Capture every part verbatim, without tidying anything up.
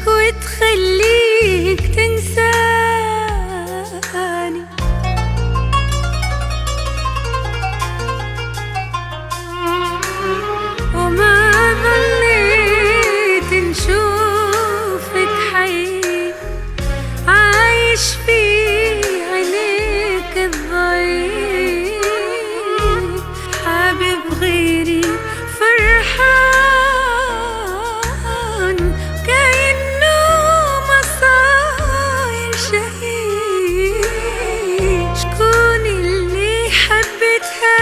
وتخليك تنساني، وما ظنيت نشوفك حي عايش في عينيك الضعيف، حابب غيري فرحان كأنه ما صاير شهيد. شكون اللي حبتها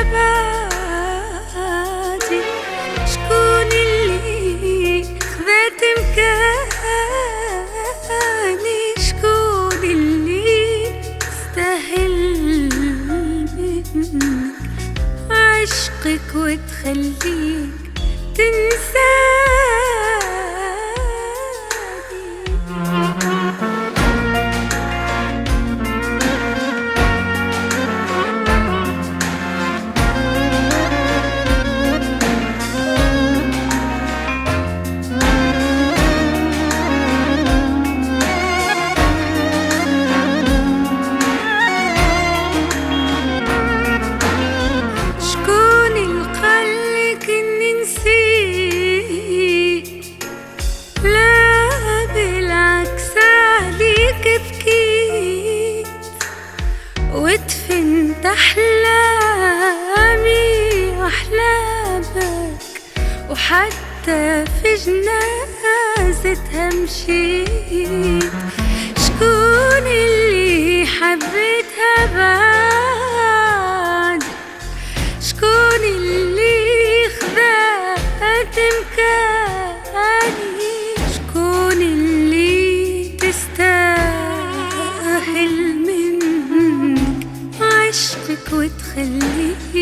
بعدي؟ شكون اللي خذت مكاني؟ شكون اللي يستاهل منك عشقك وتخليك تنساني؟ ودفنت أحلامي وأحلامك، وحتى في جنازتها مشيت. شكون اللي حبيتها بعد؟ شكون اللي خذت مكاني؟ شكون اللي تستاهل عشقك وتخليك